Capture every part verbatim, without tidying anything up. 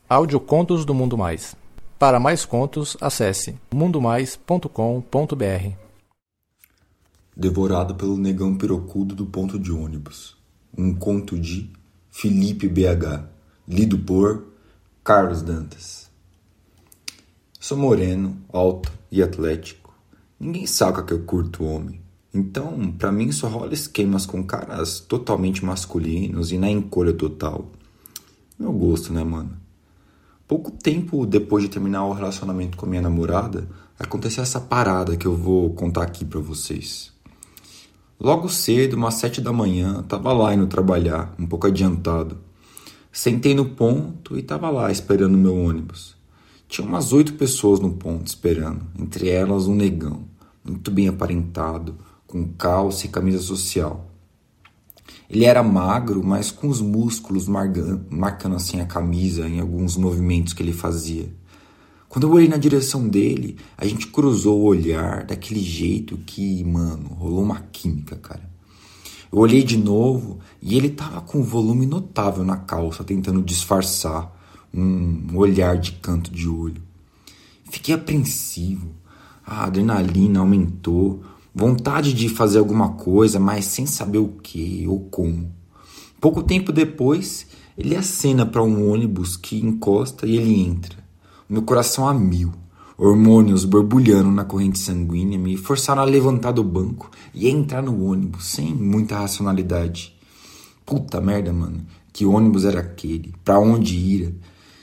Audiocontos do Mundo Mais. Para mais contos, acesse mundo mais ponto com ponto b r. Devorado pelo negão pirocudo do ponto de ônibus. Um conto de Felipe B H, lido por Carlos Dantas. Sou moreno, alto e atlético. Ninguém saca que eu curto homem. Então, pra mim só rola esquemas com caras totalmente masculinos e na encolha total. Meu gosto, né, mano? Pouco tempo depois de terminar o relacionamento com minha namorada, aconteceu essa parada que eu vou contar aqui pra vocês. Logo cedo, umas sete da manhã, tava lá indo trabalhar, um pouco adiantado. Sentei no ponto e tava lá esperando o meu ônibus. Tinha umas oito pessoas no ponto esperando, entre elas um negão, muito bem aparentado, com calça e camisa social. Ele era magro, mas com os músculos marcando, marcando assim a camisa em alguns movimentos que ele fazia. Quando eu olhei na direção dele, a gente cruzou o olhar daquele jeito que, mano, rolou uma química, cara. Eu olhei de novo e ele tava com um volume notável na calça, tentando disfarçar um olhar de canto de olho. Fiquei apreensivo, a adrenalina aumentou, vontade de fazer alguma coisa, mas sem saber o que ou como. Pouco tempo depois, ele acena para um ônibus que encosta e ele entra. Meu coração a mil, hormônios borbulhando na corrente sanguínea me forçaram a levantar do banco e a entrar no ônibus sem muita racionalidade. Puta merda, mano, que ônibus era aquele? Pra onde ir?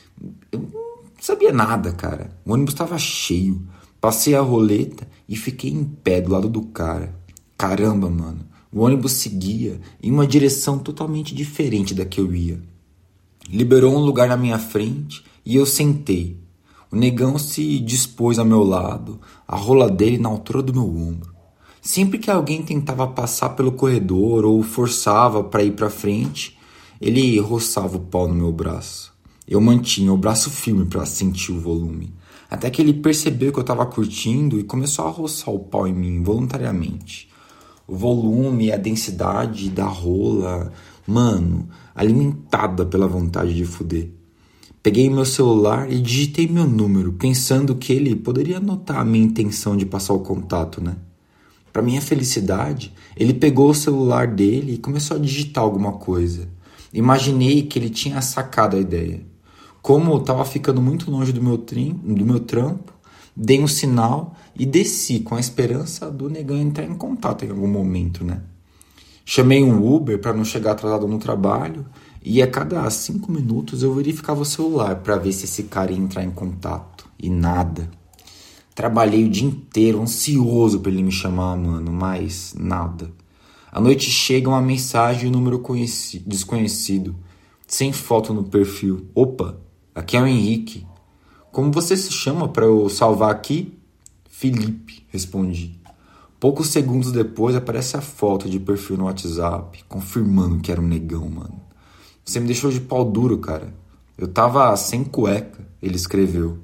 Eu não sabia nada, cara. O ônibus estava cheio. Passei a roleta e fiquei em pé do lado do cara. Caramba, mano. O ônibus seguia em uma direção totalmente diferente da que eu ia. Liberou um lugar na minha frente e eu sentei. O negão se dispôs ao meu lado, a rola dele na altura do meu ombro. Sempre que alguém tentava passar pelo corredor ou forçava para ir para frente, ele roçava o pau no meu braço. Eu mantinha o braço firme para sentir o volume. Até que ele percebeu que eu estava curtindo e começou a roçar o pau em mim voluntariamente. O volume e a densidade da rola, mano, alimentada pela vontade de fuder. Peguei meu celular e digitei meu número, pensando que ele poderia notar a minha intenção de passar o contato, né? Para minha felicidade, ele pegou o celular dele e começou a digitar alguma coisa. Imaginei que ele tinha sacado a ideia. Como eu estava ficando muito longe do meu, trim, do meu trampo, dei um sinal e desci com a esperança do negão entrar em contato em algum momento, né? Chamei um Uber para não chegar atrasado no trabalho e a cada cinco minutos eu verificava o celular para ver se esse cara ia entrar em contato. E nada. Trabalhei o dia inteiro ansioso para ele me chamar, mano, mas nada. À noite chega uma mensagem e um número conheci- desconhecido, sem foto no perfil. Opa! Aqui é o Henrique. Como você se chama para eu salvar aqui? Felipe, respondi. Poucos segundos depois aparece a foto de perfil no WhatsApp, confirmando que era um negão, mano. Você me deixou de pau duro, cara. Eu tava sem cueca, ele escreveu.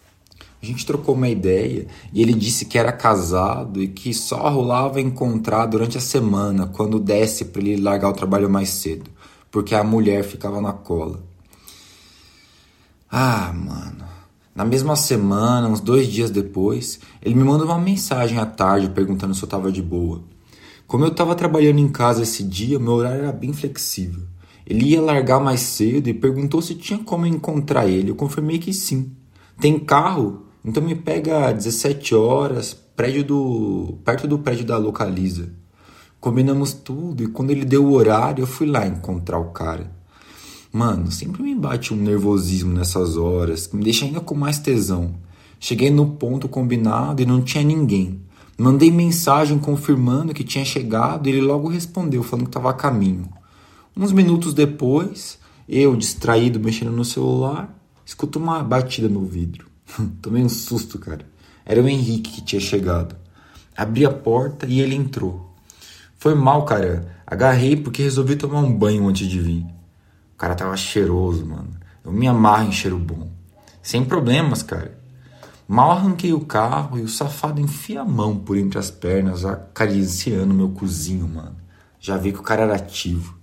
A gente trocou uma ideia e ele disse que era casado e que só rolava encontrar durante a semana, quando desse para ele largar o trabalho mais cedo, porque a mulher ficava na cola. Ah, mano, na mesma semana, uns dois dias depois, ele me manda uma mensagem à tarde perguntando se eu tava de boa. Como eu tava trabalhando em casa esse dia, meu horário era bem flexível. Ele ia largar mais cedo e perguntou se tinha como encontrar ele. Eu confirmei que sim. Tem carro? Então me pega às dezessete horas, prédio do... perto do prédio da Localiza. Combinamos tudo e quando ele deu o horário, eu fui lá encontrar o cara. Mano, sempre me bate um nervosismo nessas horas, que me deixa ainda com mais tesão. Cheguei no ponto combinado e não tinha ninguém. Mandei mensagem confirmando que tinha chegado e ele logo respondeu, falando que estava a caminho. Uns minutos depois, eu, distraído, mexendo no celular, escuto uma batida no vidro. Tomei um susto, cara. Era o Henrique que tinha chegado. Abri a porta e ele entrou. Foi mal, cara. Agarrei porque resolvi tomar um banho antes de vir. O cara tava cheiroso, mano. Eu me amarro em cheiro bom. Sem problemas, cara. Mal arranquei o carro e o safado enfia a mão por entre as pernas, acariciando meu cozinho, mano. Já vi que o cara era ativo.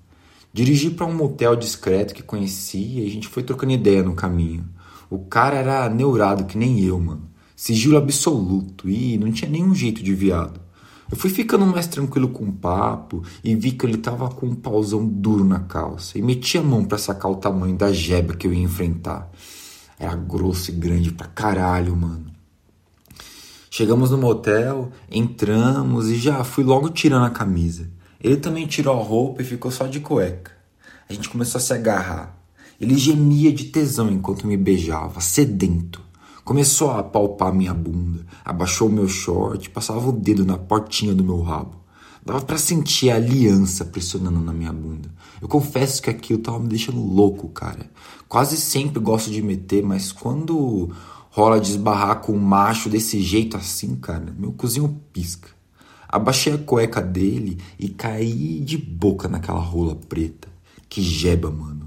Dirigi para um motel discreto que conhecia e a gente foi trocando ideia no caminho. O cara era neurado que nem eu, mano. Sigilo absoluto e não tinha nenhum jeito de viado. Eu fui ficando mais tranquilo com o papo e vi que ele tava com um pauzão duro na calça e meti a mão pra sacar o tamanho da jeba que eu ia enfrentar. Era grosso e grande pra caralho, mano. Chegamos no motel, entramos e já fui logo tirando a camisa. Ele também tirou a roupa e ficou só de cueca. A gente começou a se agarrar. Ele gemia de tesão enquanto me beijava, sedento. Começou a palpar minha bunda, abaixou o meu short, passava o dedo na portinha do meu rabo. Dava pra sentir a aliança pressionando na minha bunda. Eu confesso que aquilo tava me deixando louco, cara. Quase sempre gosto de meter, mas quando rola de esbarrar com um macho desse jeito assim, cara, meu cozinho pisca. Abaixei a cueca dele e caí de boca naquela rola preta. Que jeba, mano.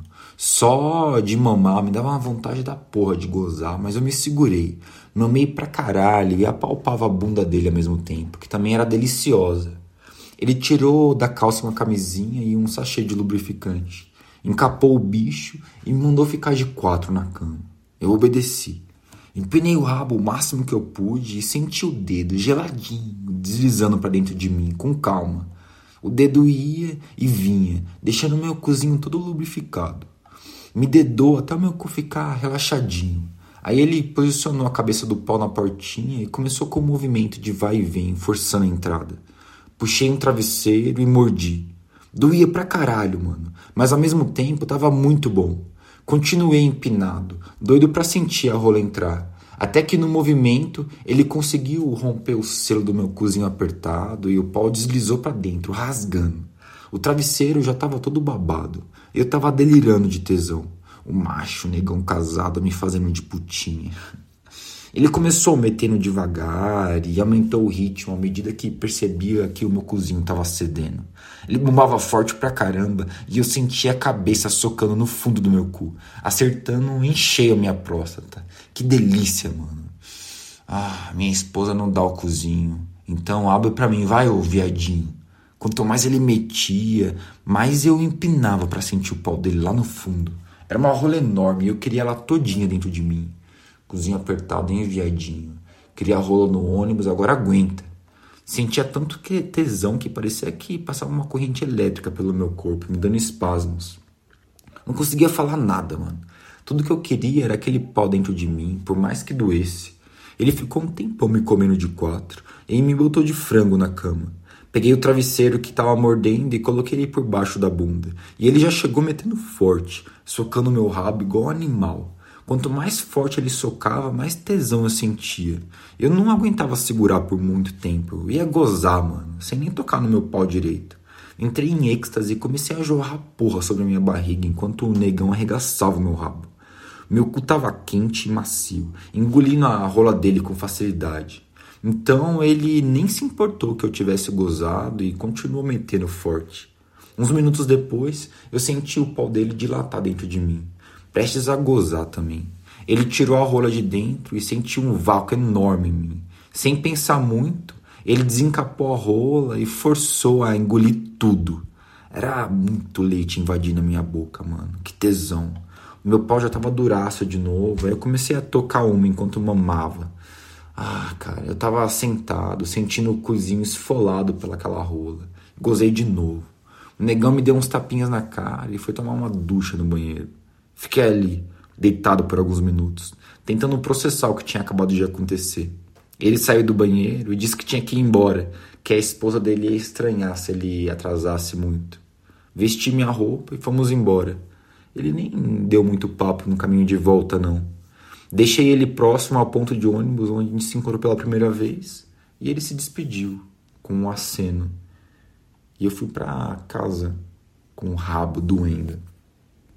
Só de mamar me dava uma vontade da porra de gozar, mas eu me segurei. Mamei pra caralho e apalpava a bunda dele ao mesmo tempo, que também era deliciosa. Ele tirou da calça uma camisinha e um sachê de lubrificante. Encapou o bicho e me mandou ficar de quatro na cama. Eu obedeci. Empinei o rabo o máximo que eu pude e senti o dedo geladinho deslizando pra dentro de mim, com calma. O dedo ia e vinha, deixando meu cozinho todo lubrificado. Me dedou até o meu cu ficar relaxadinho. Aí ele posicionou a cabeça do pau na portinha e começou com o movimento de vai e vem, forçando a entrada. Puxei um travesseiro e mordi. Doía pra caralho, mano, mas ao mesmo tempo tava muito bom. Continuei empinado, doido pra sentir a rola entrar. Até que no movimento ele conseguiu romper o selo do meu cozinho apertado e o pau deslizou pra dentro, rasgando. O travesseiro já tava todo babado. Eu tava delirando de tesão. O macho, negão casado, me fazendo de putinha. Ele começou metendo devagar e aumentou o ritmo à medida que percebia que o meu cozinho tava cedendo. Ele bombava forte pra caramba e eu sentia a cabeça socando no fundo do meu cu, acertando em cheio a minha próstata. Que delícia, mano. Ah, minha esposa não dá o cozinho. Então abre pra mim, vai, ô viadinho. Quanto mais ele metia, mais eu empinava pra sentir o pau dele lá no fundo. Era uma rola enorme e eu queria ela todinha dentro de mim. Cozinho apertado, enviadinho. Queria rola no ônibus, agora aguenta. Sentia tanto que tesão que parecia que passava uma corrente elétrica pelo meu corpo, me dando espasmos. Não conseguia falar nada, mano. Tudo que eu queria era aquele pau dentro de mim, por mais que doesse. Ele ficou um tempão me comendo de quatro e me botou de frango na cama. Peguei o travesseiro que tava mordendo e coloquei ele por baixo da bunda. E ele já chegou metendo forte, socando meu rabo igual um animal. Quanto mais forte ele socava, mais tesão eu sentia. Eu não aguentava segurar por muito tempo. Eu ia gozar, mano, sem nem tocar no meu pau direito. Entrei em êxtase e comecei a jorrar porra sobre a minha barriga enquanto o negão arregaçava o meu rabo. Meu cu tava quente e macio, engolindo a rola dele com facilidade. Então ele nem se importou que eu tivesse gozado e continuou metendo forte. Uns minutos depois, eu senti o pau dele dilatar dentro de mim, prestes a gozar também. Ele tirou a rola de dentro e senti um vácuo enorme em mim. Sem pensar muito, ele desencapou a rola e forçou a engolir tudo. Era muito leite invadindo a minha boca, mano. Que tesão. O meu pau já tava duraço de novo, aí eu comecei a tocar uma enquanto mamava. Ah, cara, eu tava sentado, sentindo o cozinho esfolado pelaquela rola. Gozei de novo. O negão me deu uns tapinhas na cara e foi tomar uma ducha no banheiro. Fiquei ali, deitado por alguns minutos, tentando processar o que tinha acabado de acontecer. Ele saiu do banheiro e disse que tinha que ir embora, que a esposa dele ia estranhar se ele atrasasse muito. Vesti minha roupa e fomos embora. Ele nem deu muito papo no caminho de volta, não. Deixei ele próximo ao ponto de ônibus onde a gente se encontrou pela primeira vez e ele se despediu com um aceno. E eu fui pra casa com o rabo doendo.